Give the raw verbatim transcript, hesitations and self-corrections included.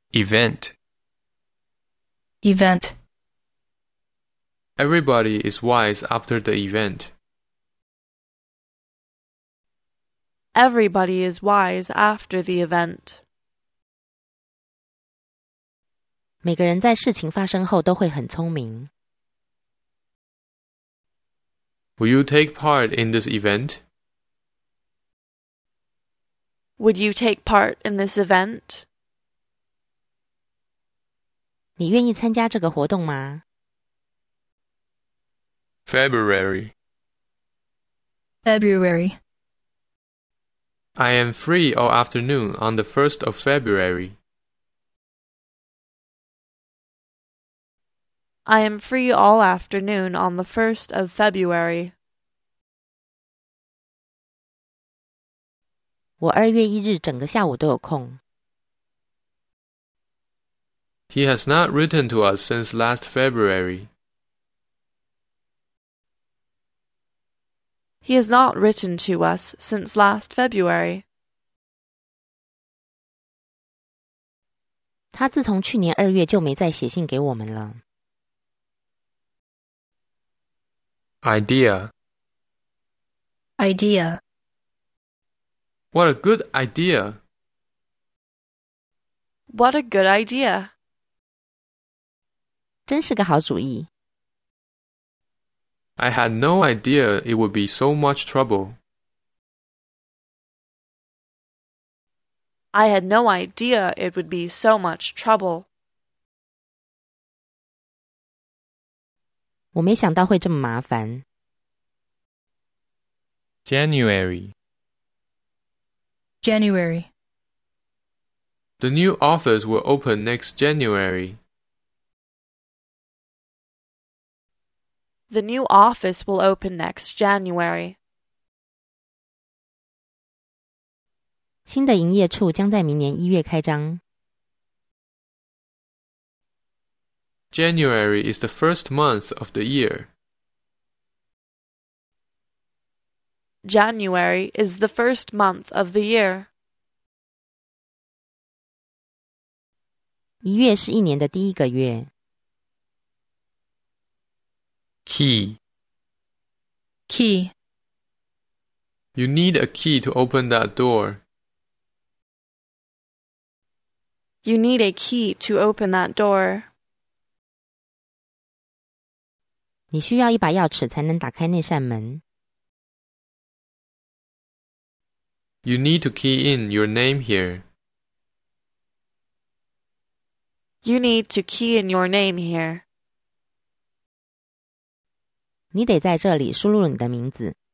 Event. Event. Everybody is wise after the event. Everybody is wise after the event. 每个人在事情发生后都会很聪明。 Will you take part in this event? Would you take part in this event? 你愿意参加这个活动吗？ February. February. I am free all afternoon on the first of February. I am free all afternoon on the first of February. 我二月一日整个下午都有空。 He has not written to us since last February. He has not written to us since last February. 他自从去年二月就没再写信给我们了。 Idea. Idea. What a good idea. What a good idea. 真是个好主意。 I had no idea it would be so much trouble. I had no idea it would be so much trouble. 我没想到会这么麻烦。 January. January. The new office will open next January. The new office will open next January. 新的营业处将在明年一月开张。 January is the first month of the year. January is the first month of the year. 一月是一年的第一个月。 Key. Key. You need a key to open that door. You need a key to open that door. 你需要一把钥匙才能打开那扇门。 You need to key in your name here. You need to key in your name here. 你得在这里输入你的名字。